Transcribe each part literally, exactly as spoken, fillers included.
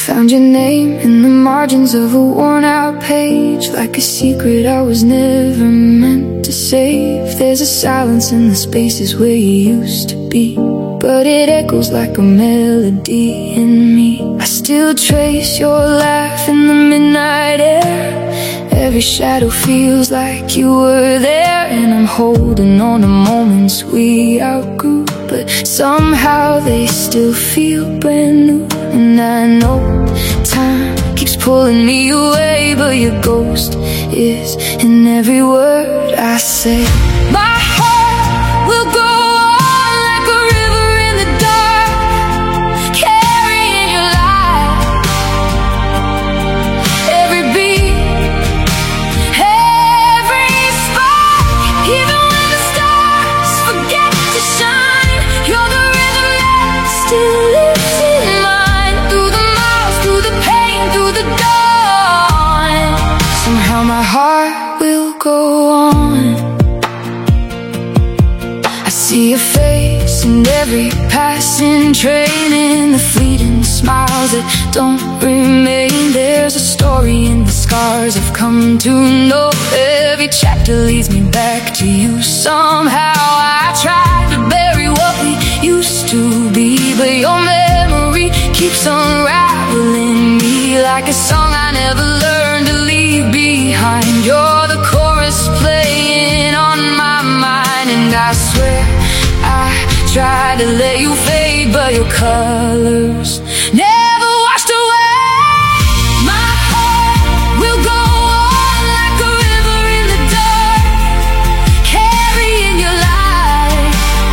Found your name in the margins of a worn-out page, like a secret I was never meant to save. There's a silence in the spaces where you used to be, but it echoes like a melody in me. I still trace your laugh in the midnight air. Every shadow feels like you were there, and I'm holding on to moments we outgrew, but somehow they still feel brand new. And I know time keeps pulling me away, but your ghost is in every word I say. My heart will go on like a river in the dark, carrying your light. Every beat, every spark, even when the stars forget to shine, you're the rhythm that still lives in mine. Through the miles, through the pain, through the dawn, somehow my heart will go on. I see your face in every passing train, in the fleeting smiles that don't remain. There's a story in the scars I've come to know. Every chapter leads me back to you. Somehow I tried to bury what we used to be, but your memory keeps unraveling me like a song I never learned to leave behind. You're the chorus playing on my mind, and I swear I tried to let you fade, but your colors never washed away. My heart will go on like a river in the dark, carrying your light.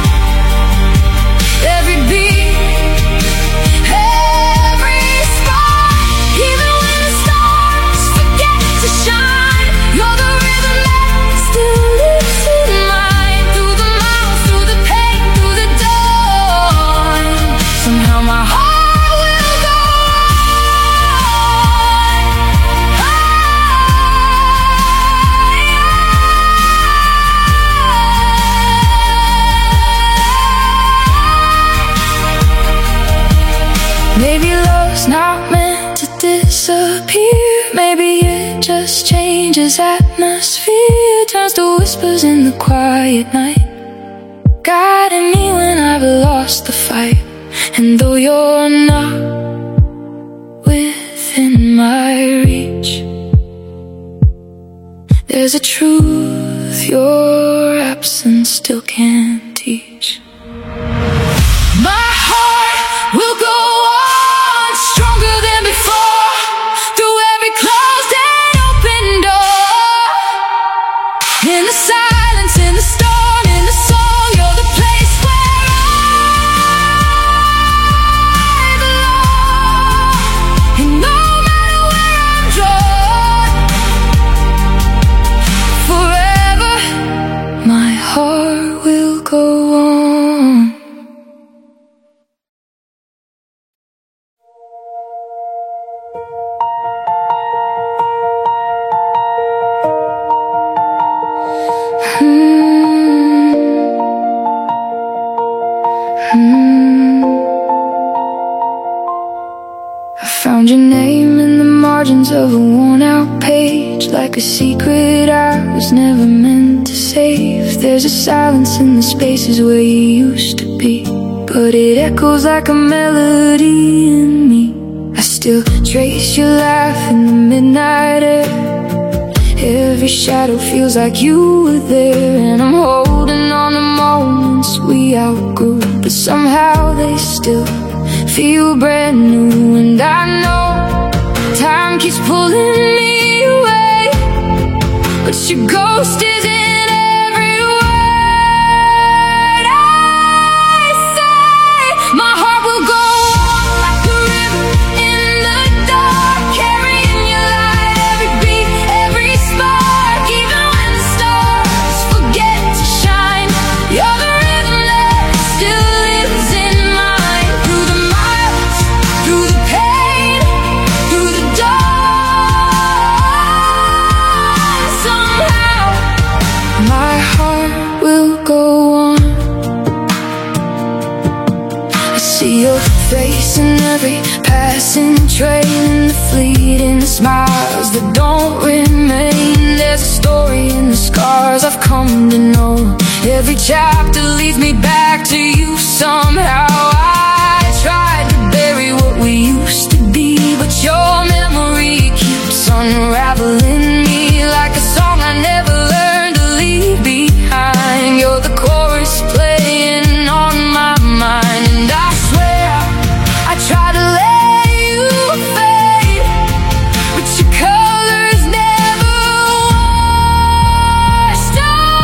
Every beat, every spark, even when the stars forget to shine, you're the rhythm that still lives in mine. Through the miles, through the pain, through the dawn, somehow my heart will go on. Maybe love's not meant to disappear. Maybe it just changes atmosphere, turns to whispers in the quiet night, guiding me when I've lost the fight. And though you're not within my reach, there's a truth your absence still can't teach. My heart will go on, stronger than before, through every closed and open door. In the silence, in the storm, in the soul, you're the place where I belong. And no matter where I'm drawn, forever my heart will go on. I found your name in the margins of a worn-out page, like a secret I was never meant to save. There's a silence in the spaces where you used to be, but it echoes like a melody in me. I still trace your laugh in the midnight air. Every shadow feels like you were there, and I'm holding on to moments we outgrew, but somehow they still feel brand new. And I know time keeps pulling me away, but your ghost is in every word I say. My heart will go on like a river in the dark, carrying your light. Every beat, every spark, even when the stars forget to shine, you're the rhythm that still lives in mine. Through the miles, through the pain, through the dawn, somehow face in every passing train, the fleeting smiles that don't remain. There's a story in the scars I've come to know. Every chapter leads me back to you somehow. I tried to bury what we used to be, but your memory keeps unraveling me like a song I never learned to leave behind. You're the chorus playing on my mind, and I swear I try to let you fade, but your colors never washed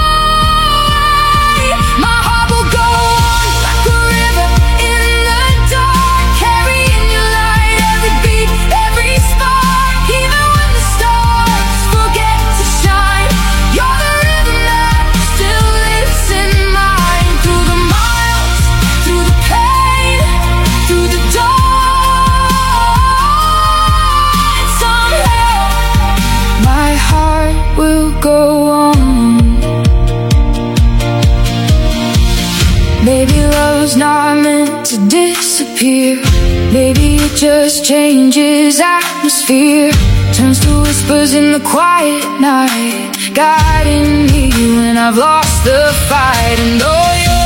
away. My heart will go on like a river in the dark, carrying your light, every beat, every spark. Even when the stars forget to shine, you're the rhythm that still lives in mine. Through the miles, through the pain, through the dawn, somehow my heart will go on. Maybe love's not meant to disappear. Maybe it just changes atmosphere, turns to whispers in the quiet night, guiding me when I've lost the fight. And oh, you're